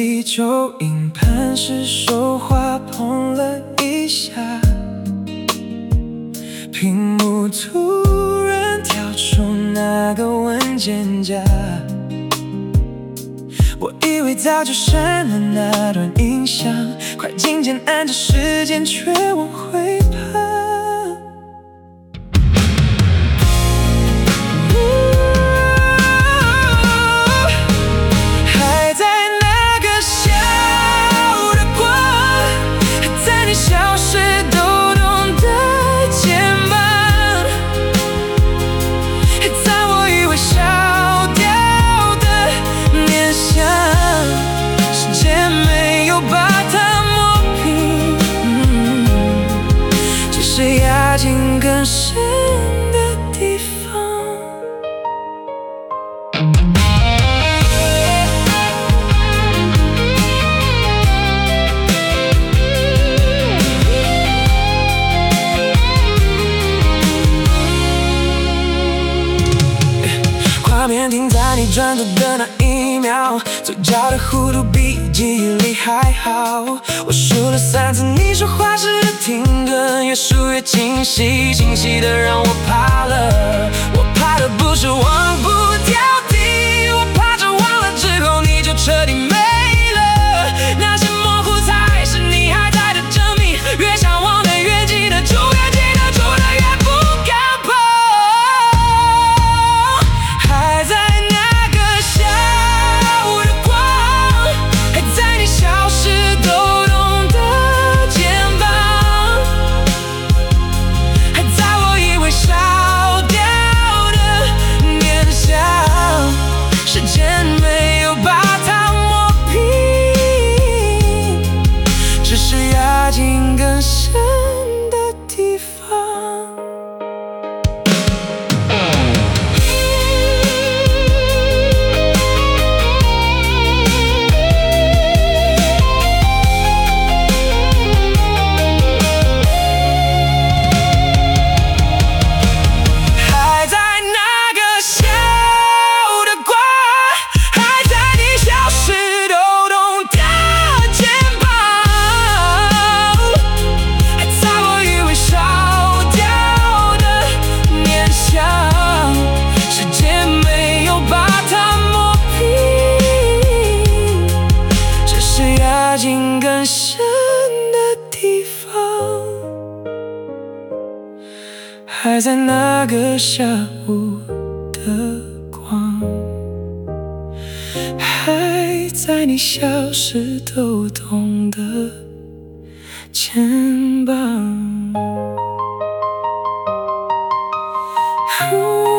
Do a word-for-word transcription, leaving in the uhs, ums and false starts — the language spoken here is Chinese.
依旧，营盘时手滑碰了一下，屏幕突然跳出那个文件夹，我以为早就删了那段印象，快进键按着时间却往回爬。还在那个小的光，还在你消失抖动的肩膀，还在我以为烧掉的念想，时间没有把它磨平，嗯，只是压进更深的地方。画面停在你转头的那一秒，嘴角的弧度比记忆里还好。我数了三次你说话时的停顿，越数越清晰，清晰的让我怕了。我怕的不是忘不掉你，我怕着忘了之后你就彻底没了。那些模糊才是你还在的证明，越想忘的越记得住，越记得住的越不敢碰。还在那个小的光，还在你消失抖动的肩膀，还在我以为烧掉的念想，时间没有把它磨平，只是压进更深的地方。还在那个小的光，还在你消失抖动的肩膀，还在我以为烧掉的念想，时间没有把它磨平，只是压进更深的地方。还在那个下午的光，还在你消失抖动的肩膀。